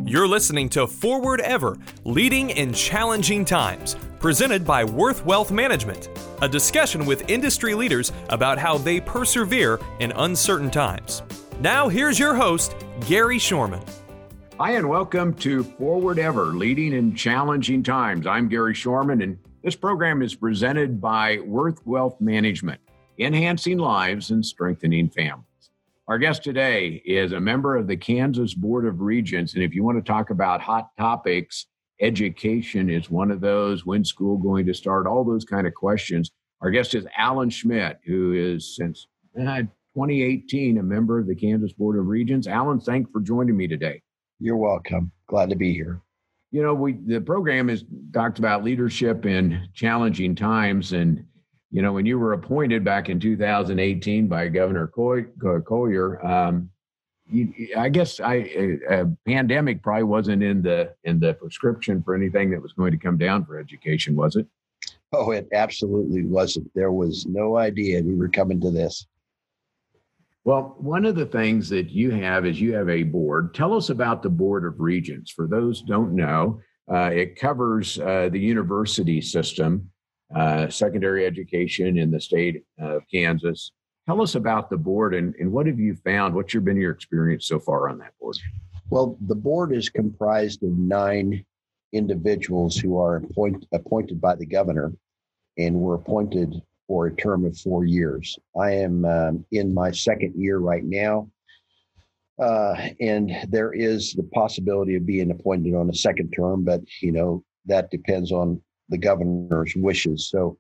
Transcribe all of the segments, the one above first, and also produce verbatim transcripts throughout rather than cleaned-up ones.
You're listening to Forward Ever, Leading in Challenging Times, presented by Worth Wealth Management, a discussion with industry leaders about how they persevere in uncertain times. Now here's your host, Gary Shorman. Hi, and welcome to Forward Ever, Leading in Challenging Times. I'm Gary Shorman, and this program is presented by Worth Wealth Management, enhancing lives and strengthening families. Our guest today is a member of the Kansas Board of Regents, and if you want to talk about hot topics, education is one of those. When's school going to start? All those kind of questions. Our guest is Alan Schmidt, who is since uh, twenty eighteen a member of the Kansas Board of Regents. Alan, thanks for joining me today. You're welcome. Glad to be here. You know, we the program has talked about leadership in challenging times, and you know, when you were appointed back in two thousand eighteen by Governor Coy, Collier, um, you, I guess I, a, a pandemic probably wasn't in the in the prescription for anything that was going to come down for education, was it? Oh, it absolutely wasn't. There was no idea we were coming to this. Well, one of the things that you have is you have a board. Tell us about the Board of Regents. For those who don't know, uh, it covers uh, the university system. Uh, secondary education in the state of Kansas. Tell us about the board and, and what have you found? What's your, been your experience so far on that board? Well, the board is comprised of nine individuals who are appoint, appointed by the governor and were appointed for a term of four years. I am um, in my second year right now, uh, and there is the possibility of being appointed on a second term, but you know that depends on the governor's wishes. So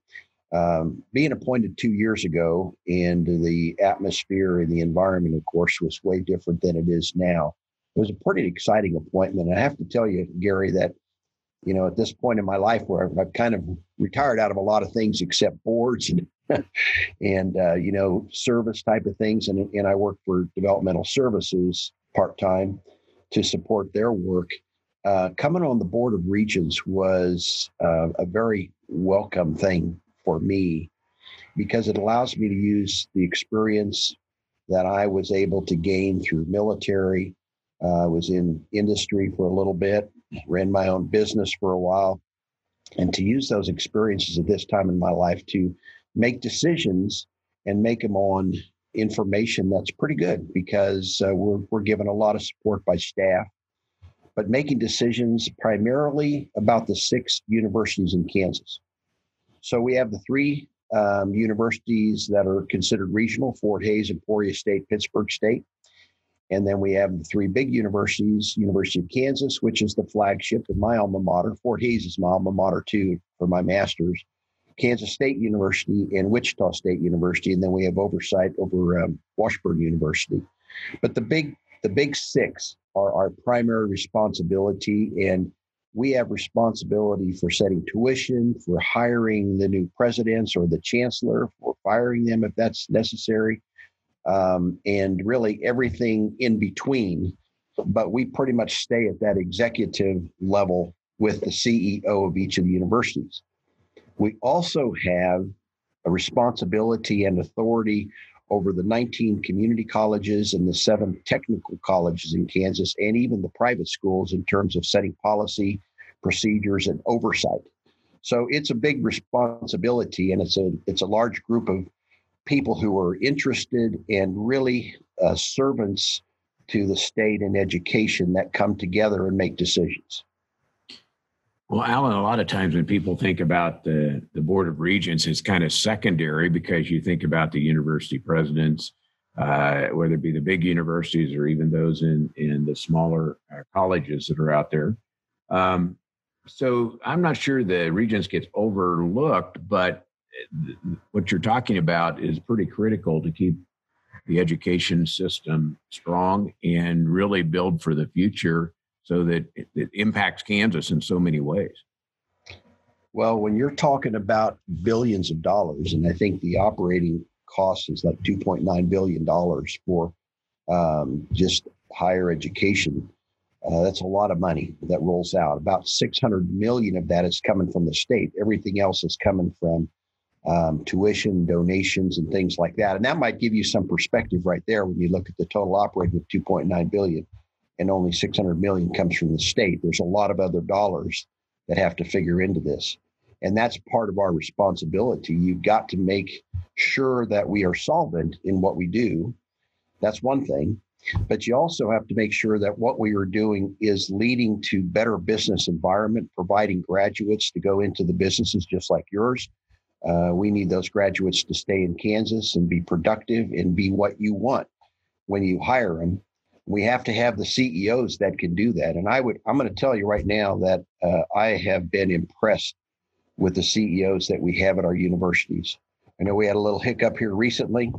um, being appointed two years ago, and the atmosphere and the environment, of course, was way different than it is now. It was a pretty exciting appointment. And I have to tell you, Gary, that, you know, at this point in my life where I've, I've kind of retired out of a lot of things except boards and, and uh, you know, service type of things. And, and I work for developmental services part-time to support their work. Uh, coming on the Board of Regents was uh, a very welcome thing for me because it allows me to use the experience that I was able to gain through military. I uh, was in industry for a little bit, ran my own business for a while, and to use those experiences at this time in my life to make decisions and make them on information that's pretty good because uh, we're, we're given a lot of support by staff, but making decisions primarily about the six universities in Kansas. So we have the three um, universities that are considered regional, Fort Hays, Emporia State, Pittsburgh State. And then we have the three big universities, University of Kansas, which is the flagship of my alma mater. Fort Hays is my alma mater too for my master's. Kansas State University and Wichita State University. And then we have oversight over um, Washburn University. But the big, the big six are our primary responsibility, and we have responsibility for setting tuition, for hiring the new presidents or the chancellor, for firing them if that's necessary, um, and really everything in between. But we pretty much stay at that executive level with the C E O of each of the universities. We also have a responsibility and authority over the nineteen community colleges and the seven technical colleges in Kansas, and even the private schools in terms of setting policy, procedures, and oversight. So it's a big responsibility, and it's a it's a large group of people who are interested and really uh, servants to the state and education that come together and make decisions. Well, Alan, a lot of times when people think about the, the Board of Regents, it's kind of secondary because you think about the university presidents, uh, whether it be the big universities or even those in, in the smaller uh, colleges that are out there. Um, so I'm not sure the Regents gets overlooked, but th- what you're talking about is pretty critical to keep the education system strong and really build for the future, so that it, it impacts Kansas in so many ways. Well, when you're talking about billions of dollars, and I think the operating cost is like two point nine billion dollars for um, just higher education, uh, that's a lot of money that rolls out. About six hundred million of that is coming from the state. Everything else is coming from um, tuition, donations, and things like that. And that might give you some perspective right there when you look at the total operating of two point nine billion dollars. and only six hundred million comes from the state. There's a lot of other dollars that have to figure into this. And that's part of our responsibility. You've got to make sure that we are solvent in what we do. That's one thing. But you also have to make sure that what we are doing is leading to better business environment, providing graduates to go into the businesses just like yours. Uh, we need those graduates to stay in Kansas and be productive and be what you want when you hire them. We have to have the C E Os that can do that. And I would, I'm going to tell you right now that uh, I have been impressed with the C E Os that we have at our universities. I know we had a little hiccup here recently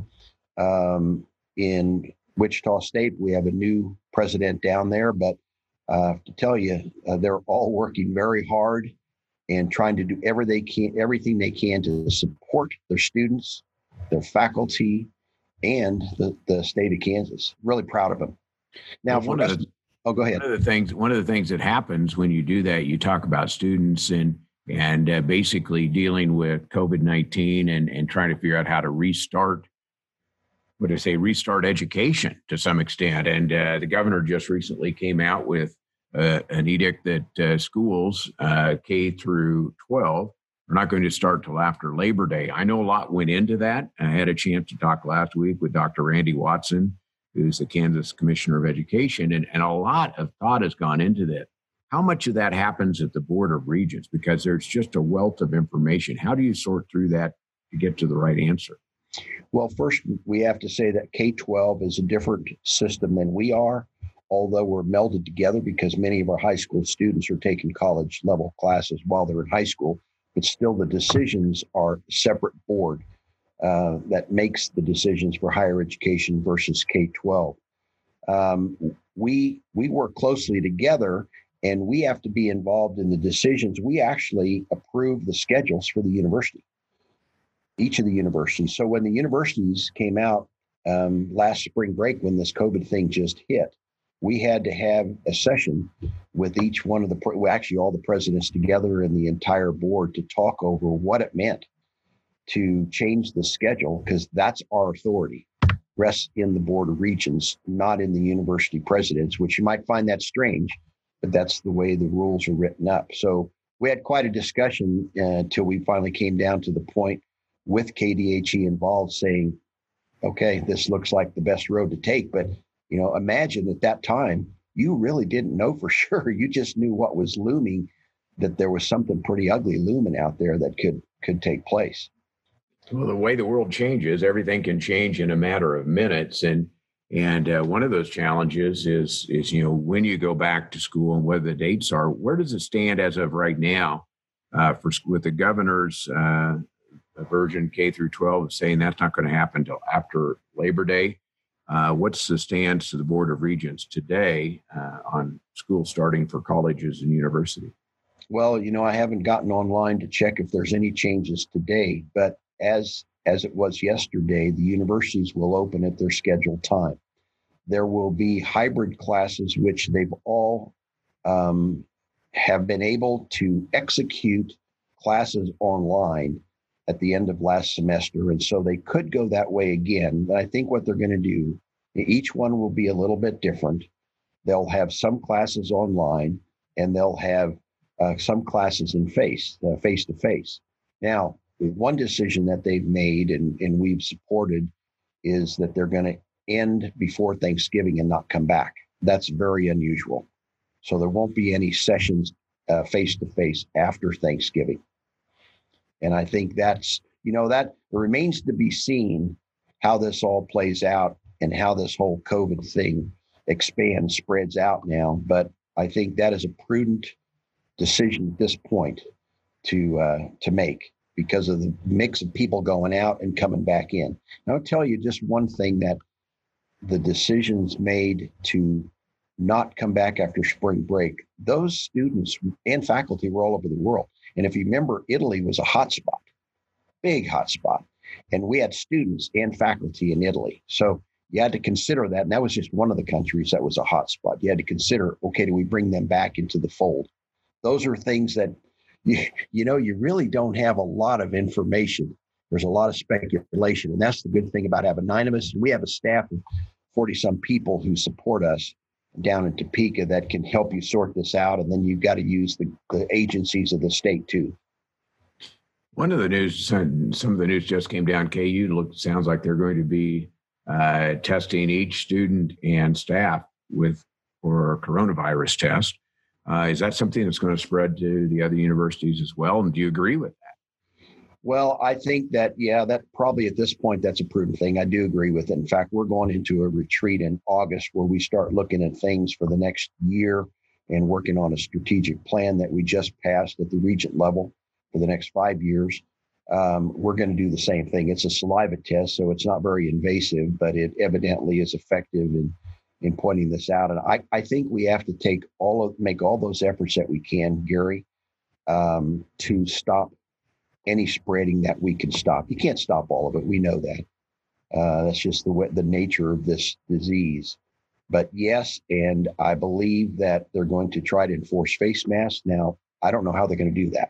um, in Wichita State. We have a new president down there, but uh, to tell you, uh, they're all working very hard and trying to do every they can, everything they can to support their students, their faculty, and the, the state of Kansas. Really proud of them. Now, well, one of the, oh, go ahead. One of the things, one of the things that happens when you do that, you talk about students and and uh, basically dealing with COVID nineteen and and trying to figure out how to restart. What do I say? Restart education to some extent. And uh, the governor just recently came out with uh, an edict that uh, schools uh, K through twelve are not going to start till after Labor Day. I know a lot went into that. I had a chance to talk last week with Doctor Randy Watson, who's the Kansas Commissioner of Education, and, and a lot of thought has gone into that. How much of that happens at the Board of Regents? Because there's just a wealth of information. How do you sort through that to get to the right answer? Well, first, we have to say that K twelve is a different system than we are, although we're melded together because many of our high school students are taking college level classes while they're in high school, but still the decisions are a separate board uh, that makes the decisions for higher education versus K twelve. Um, we, we work closely together, and we have to be involved in the decisions. We actually approve the schedules for the university. Each of the universities. So when the universities came out um, last spring break, when this COVID thing just hit, we had to have a session with each one of the, well, actually all the presidents together and the entire board to talk over what it meant to change the schedule, because that's our authority. Rests in the Board of Regents, not in the university presidents, which you might find that strange, but that's the way the rules are written up. So we had quite a discussion uh, until we finally came down to the point with K D H E involved saying, okay, this looks like the best road to take. But, you know, imagine at that time, you really didn't know for sure. You just knew what was looming, that there was something pretty ugly looming out there that could could take place. Well, the way the world changes, everything can change in a matter of minutes. And and uh, one of those challenges is, is, you know, when you go back to school and whether the dates are, where does it stand as of right now uh, for with the governor's uh a version K through twelve saying that's not going to happen until after Labor Day? Uh, what's the stance of the Board of Regents today uh, on school starting for colleges and universities? Well, you know, I haven't gotten online to check if there's any changes today, but as as it was yesterday, the universities will open at their scheduled time. There will be hybrid classes, which they've all um, have been able to execute classes online at the end of last semester. And so they could go that way again. But I think what they're going to do, each one will be a little bit different. They'll have some classes online, and they'll have uh, some classes in face, uh, face-to-face. Now, one decision that they've made and, and we've supported is that they're going to end before Thanksgiving and not come back. That's very unusual. So there won't be any sessions uh, face-to-face after Thanksgiving. And I think that's, you know, that remains to be seen how this all plays out and how this whole COVID thing expands, spreads out now. But I think that is a prudent decision at this point to uh, to make because of the mix of people going out and coming back in. And I'll tell you just one thing, that the decisions made to not come back after spring break, those students and faculty were all over the world. And if you remember, Italy was a hot spot, big hot spot. And we had students and faculty in Italy. So you had to consider that. And that was just one of the countries that was a hot spot. You had to consider, okay, do we bring them back into the fold? Those are things that, you, you know, you really don't have a lot of information. There's a lot of speculation. And that's the good thing about having nine of us. We have a staff of forty some people who support us. down in Topeka that can help you sort this out. And then you've got to use the, the agencies of the state too. One of the news, some, some of the news just came down. K U look sounds like they're going to be uh, testing each student and staff with for a coronavirus test. Uh, is that something that's going to spread to the other universities as well? And do you agree with that? Well, I think that, yeah, that probably at this point, that's a prudent thing. I do agree with it. In fact, we're going into a retreat in August where we start looking at things for the next year and working on a strategic plan that we just passed at the regent level for the next five years. Um, we're going to do the same thing. It's a saliva test, so it's not very invasive, but it evidently is effective in, in pointing this out. And I, I think we have to take all of, make all those efforts that we can, Gary, um, to stop any spreading that we can stop. You can't stop all of it. We know that. Uh, that's just the way, the nature of this disease. But yes, and I believe that they're going to try to enforce face masks. Now, I don't know how they're going to do that.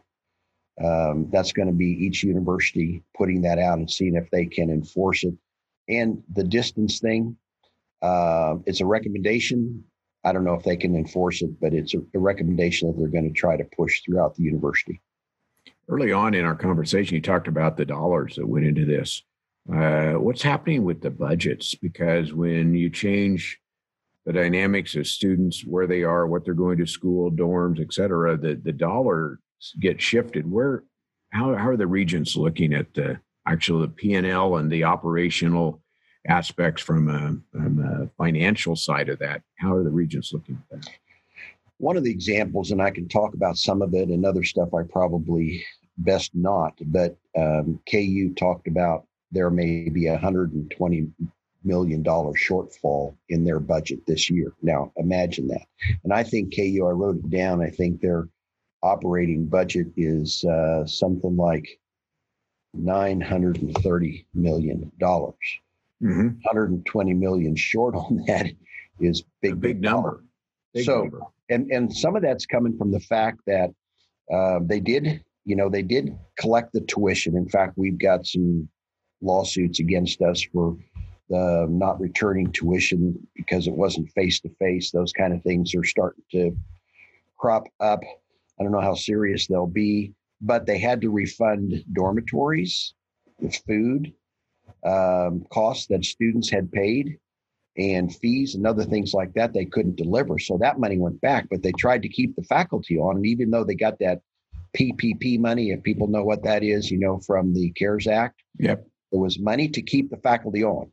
Um, that's going to be each university putting that out and seeing if they can enforce it. And the distance thing, uh, it's a recommendation. I don't know if they can enforce it, but it's a, a recommendation that they're going to try to push throughout the university. Early on in our conversation, you talked about the dollars that went into this. Uh, what's happening with the budgets? Because when you change the dynamics of students, where they are, what they're going to school, dorms, et cetera, the, the dollars get shifted. Where, how, how are the regents looking at the actual the P and L and the operational aspects from a, from a financial side of that? How are the regents looking at that? One of the examples, and I can talk about some of it and other stuff I probably best not, but um, K U talked about there may be a one hundred twenty million dollars shortfall in their budget this year. Now, imagine that. And I think K U, I wrote it down, I think their operating budget is uh, something like nine hundred thirty million dollars. Mm-hmm. one hundred twenty million dollars short on that is big, a big, big number. Big so, number. And and some of that's coming from the fact that uh, they did, you know, they did collect the tuition. In fact, we've got some lawsuits against us for the not returning tuition because it wasn't face to face. Those kind of things are starting to crop up. I don't know how serious they'll be, but they had to refund dormitories, food, um, costs that students had paid, and fees and other things like that they couldn't deliver. So that money went back, but they tried to keep the faculty on. And even though they got that P P P money, if people know what that is, you know, from the CARES Act, yep, there was money to keep the faculty on.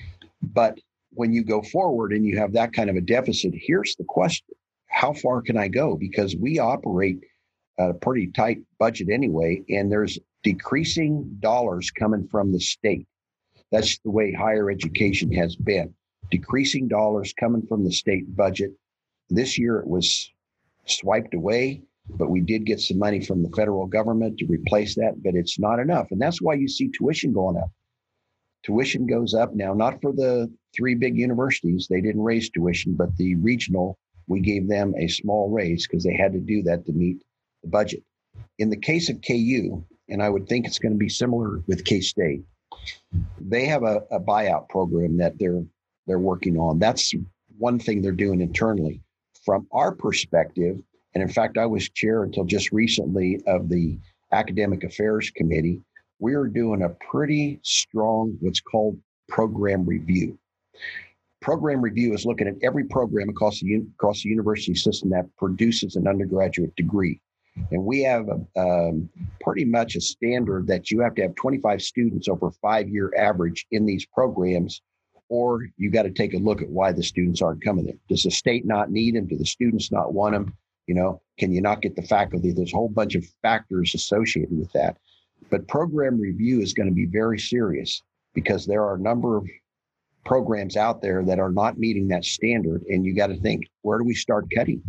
But when you go forward and you have that kind of a deficit, here's the question. How far can I go? Because we operate a pretty tight budget anyway, and there's decreasing dollars coming from the state. That's the way higher education has been. Decreasing dollars coming from the state budget. This year it was swiped away, but we did get some money from the federal government to replace that, but it's not enough. And that's why you see tuition going up. Tuition goes up now, not for the three big universities. They didn't raise tuition, but the regional, we gave them a small raise because they had to do that to meet the budget. In the case of K U, and I would think it's going to be similar with K-State, they have a, a buyout program that they're they're working on. That's one thing they're doing internally. From our perspective, and in fact, I was chair until just recently of the Academic Affairs Committee, we are doing a pretty strong, what's called program review. Program review is looking at every program across the, across the university system that produces an undergraduate degree. And we have a, um, pretty much a standard that you have to have twenty-five students over a five-year average in these programs, or you got to take a look at why the students aren't coming there. Does the state not need them? Do the students not want them? You know, can you not get the faculty? There's a whole bunch of factors associated with that. But program review is going to be very serious because there are a number of programs out there that are not meeting that standard. And you got to think, where do we start cutting?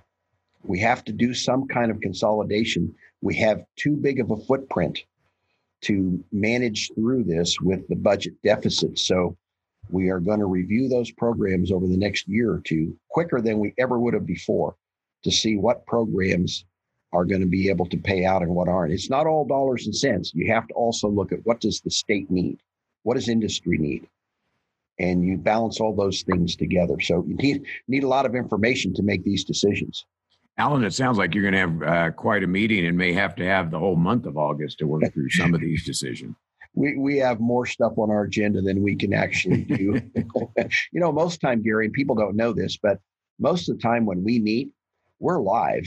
We have to do some kind of consolidation. We have too big of a footprint to manage through this with the budget deficit. So we are going to review those programs over the next year or two, quicker than we ever would have before, to see what programs are going to be able to pay out and what aren't. It's not all dollars and cents. You have to also look at what does the state need? What does industry need? And you balance all those things together. So you need, need a lot of information to make these decisions. Alan, it sounds like you're going to have uh, quite a meeting and may have to have the whole month of August to work through some of these decisions. We we have more stuff on our agenda than we can actually do. You know, most of the time, Gary, and people don't know this, but most of the time when we meet, we're live.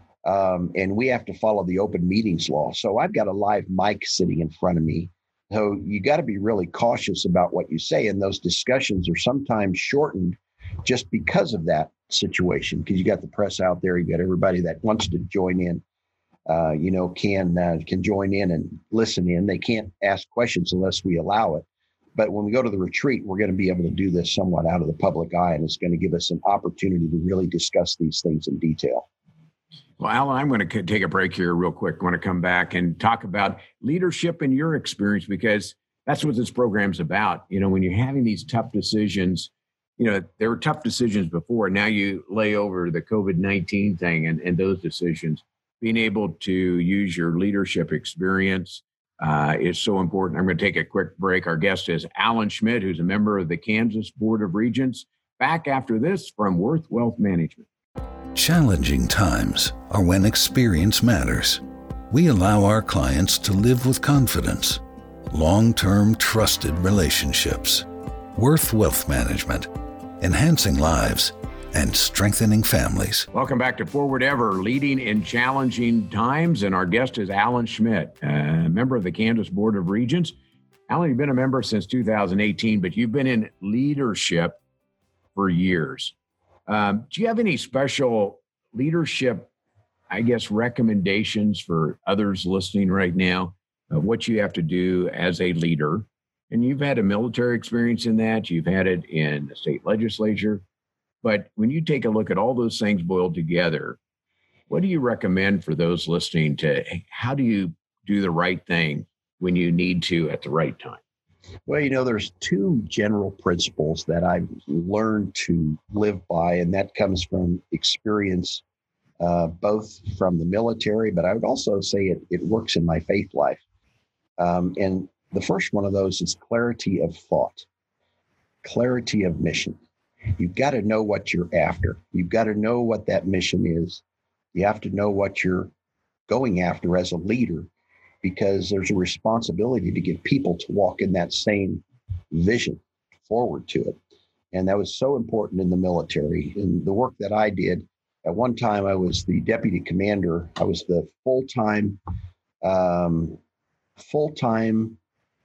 Um, and we have to follow the open meetings law. So I've got a live mic sitting in front of me. So you got to be really cautious about what you say. And those discussions are sometimes shortened just because of that situation, because you got the press out there, you got everybody that wants to join in, uh, you know, can uh, can join in and listen in. They can't ask questions unless we allow it. But when we go to the retreat, we're going to be able to do this somewhat out of the public eye, and it's going to give us an opportunity to really discuss these things in detail. Well, Alan, I'm going to take a break here real quick. I want to come back and talk about leadership in your experience, because that's what this program's about. You know, when you're having these tough decisions, you know, there were tough decisions before. Now you lay over the COVID nineteen thing and, and those decisions. Being able to use your leadership experience uh, is so important. I'm going to take a quick break. Our guest is Alan Schmidt, who's a member of the Kansas Board of Regents. Back after this from Worth Wealth Management. Challenging times are when experience matters. We allow our clients to live with confidence. Long-term trusted relationships. Worth Wealth Management. Enhancing lives and strengthening families. Welcome back to Forward Ever, leading in challenging times. And our guest is Alan Schmidt, a member of the Kansas Board of Regents. Alan, you've been a member since two thousand eighteen, but you've been in leadership for years. Um, do you have any special leadership, I guess, recommendations for others listening right now of what you have to do as a leader? And you've had a military experience in that. You've had it in the state legislature. But when you take a look at all those things boiled together, what do you recommend for those listening to how do you do the right thing when you need to at the right time? Well, you know, there's two general principles that I've learned to live by, and that comes from experience, uh, both from the military, but I would also say it, it works in my faith life. Um, and the first one of those is clarity of thought, clarity of mission. You've got to know what you're after. You've got to know what that mission is. You have to know what you're going after as a leader, because there's a responsibility to get people to walk in that same vision forward to it. And that was so important in the military. In the work that I did, at one time I was the deputy commander. I was the full-time, um, full-time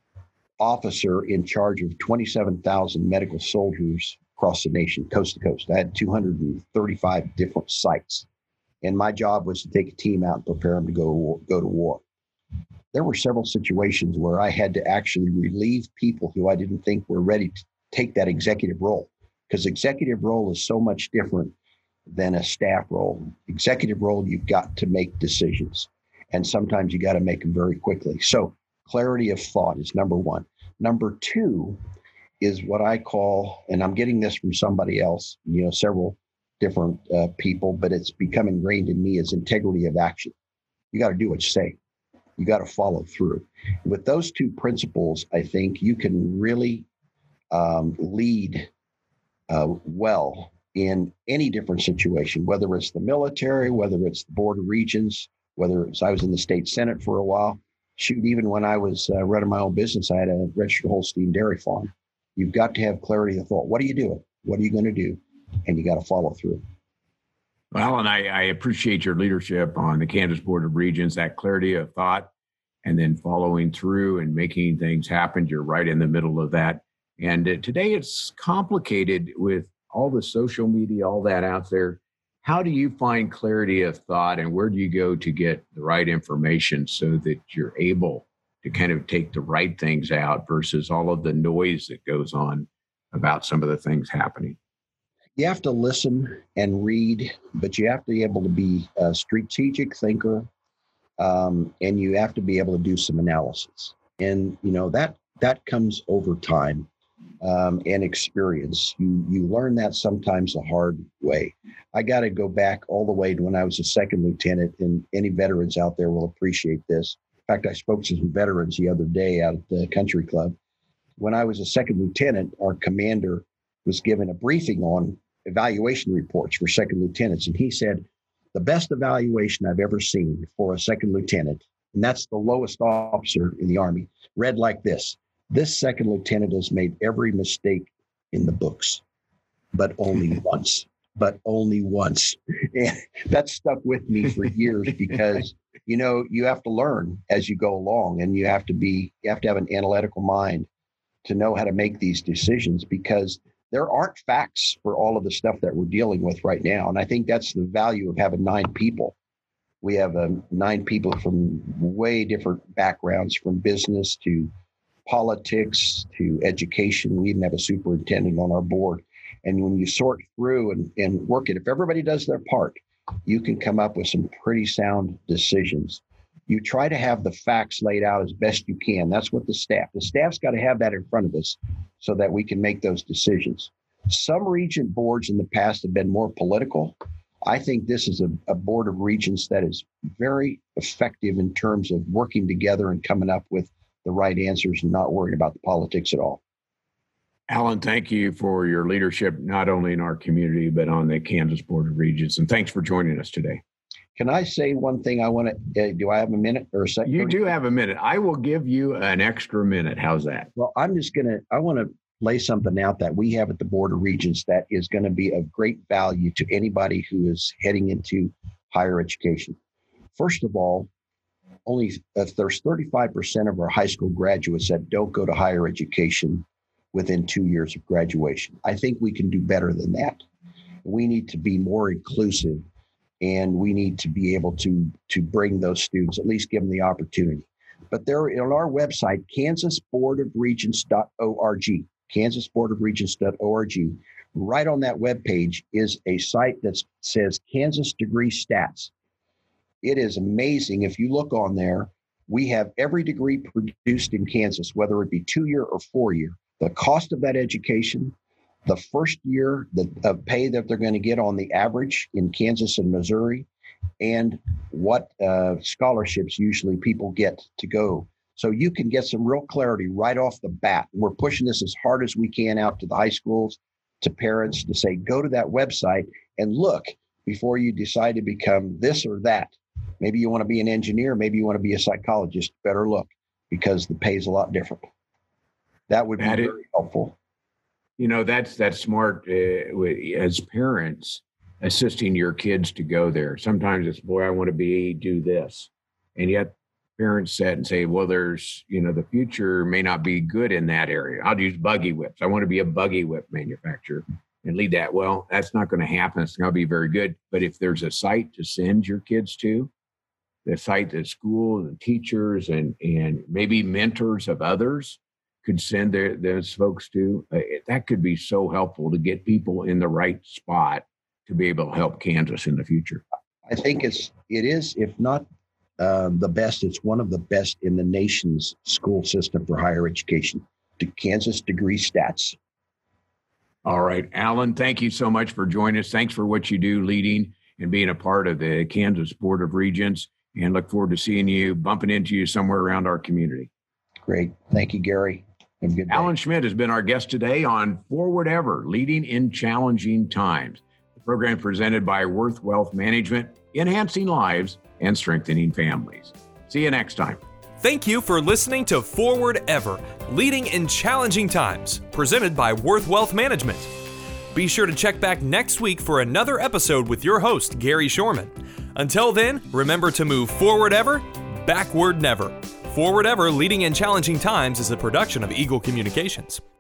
officer in charge of twenty-seven thousand medical soldiers across the nation, coast to coast. I had two hundred thirty-five different sites. And my job was to take a team out and prepare them to go, go to war. There were several situations where I had to actually relieve people who I didn't think were ready to take that executive role, because executive role is so much different than a staff role. Executive role, you've got to make decisions, and sometimes you got to make them very quickly. So clarity of thought is number one. Number two is what I call, and I'm getting this from somebody else, you know, several different uh, people, but it's become ingrained in me, is integrity of action. You got to do what you say. You got to follow through. With those two principles, I think you can really um, lead uh, well in any different situation, whether it's the military, whether it's the Board of Regents, whether it's, I was in the state Senate for a while. Shoot, even when I was uh, running my own business, I had a registered Holstein dairy farm. You've got to have clarity of thought. What are you doing? What are you going to do? And you got to follow through. Well, and I, I appreciate your leadership on the Kansas Board of Regents, that clarity of thought, and then following through and making things happen. You're right in the middle of that. And uh, today it's complicated with all the social media, all that out there. How do you find clarity of thought, and where do you go to get the right information so that you're able to kind of take the right things out versus all of the noise that goes on about some of the things happening? You have to listen and read, but you have to be able to be a strategic thinker, um, and you have to be able to do some analysis. And, you know, that that comes over time um, and experience. You you learn that sometimes the hard way. I got to go back all the way to when I was a second lieutenant, and any veterans out there will appreciate this. In fact, I spoke to some veterans the other day out at the country club. when I was a second lieutenant, our commander was given a briefing on evaluation reports for second lieutenants. And he said, the best evaluation I've ever seen for a second lieutenant, and that's the lowest officer in the Army, read like this: this second lieutenant has made every mistake in the books, but only once, but only once. And that stuck with me for years because, you know, you have to learn as you go along, and you have to be, you have to have an analytical mind to know how to make these decisions, because there aren't facts for all of the stuff that we're dealing with right now. And I think that's the value of having nine people. We have um, nine people from way different backgrounds, from business to politics to education. We even have a superintendent on our board. And when you sort through and, and work it, if everybody does their part, you can come up with some pretty sound decisions. You try to have the facts laid out as best you can. That's what the staff, the staff's got to have that in front of us so that we can make those decisions. Some regent boards in the past have been more political. I think this is a, a board of regents that is very effective in terms of working together and coming up with the right answers and not worrying about the politics at all. Alan, thank you for your leadership, not only in our community, but on the Kansas Board of Regents. And thanks for joining us today. Can I say one thing? I want to, uh, do I have a minute or a second? You do have a minute. I will give you an extra minute. How's that? Well, I'm just going to, I want to lay something out that we have at the Board of Regents that is going to be of great value to anybody who is heading into higher education. First of all, only if there's thirty-five percent of our high school graduates that don't go to higher education within two years of graduation. I think we can do better than that. We need to be more inclusive, and we need to be able to, to bring those students, at least give them the opportunity. But there on our website, kansas board of regents dot org, kansas board of regents dot org, right on that webpage is a site that says Kansas Degree Stats. It is amazing. If you look on there, we have every degree produced in Kansas, whether it be two-year or four-year, the cost of that education, the first year the, of pay that they're going to get on the average in Kansas and Missouri, and what uh, scholarships usually people get to go. So you can get some real clarity right off the bat. We're pushing this as hard as we can out to the high schools, to parents, to say, go to that website and look before you decide to become this or that. Maybe you want to be an engineer, maybe you want to be a psychologist. Better look, because the pay is a lot different. That would be that very is, helpful. You know, that's that's smart uh, as parents, assisting your kids to go there. Sometimes it's, boy, I want to be, do this. And yet parents sit and say, well, there's, you know, the future may not be good in that area. I'll use buggy whips. I want to be a buggy whip manufacturer and lead that. Well, that's not going to happen. It's not going to be very good. But if there's a site to send your kids to, the site that school and teachers and, and maybe mentors of others could send their, those folks to, uh, that could be so helpful to get people in the right spot to be able to help Kansas in the future. I think it's, it is, if not uh, the best, it's one of the best in the nation's school system for higher education, to Kansas Degree Stats. All right, Alan, thank you so much for joining us. Thanks for what you do, leading and being a part of the Kansas Board of Regents, and look forward to seeing you, bumping into you somewhere around our community. Great. Thank you, Gary. Have a good day. Alan Schmidt has been our guest today on Forward Ever, Leading in Challenging Times, the program presented by Worth Wealth Management, enhancing lives and strengthening families. See you next time. Thank you for listening to Forward Ever, Leading in Challenging Times, presented by Worth Wealth Management. Be sure to check back next week for another episode with your host, Gary Shorman. Until then, remember to move forward ever, backward never. Forward Ever, Leading in Challenging Times is a production of Eagle Communications.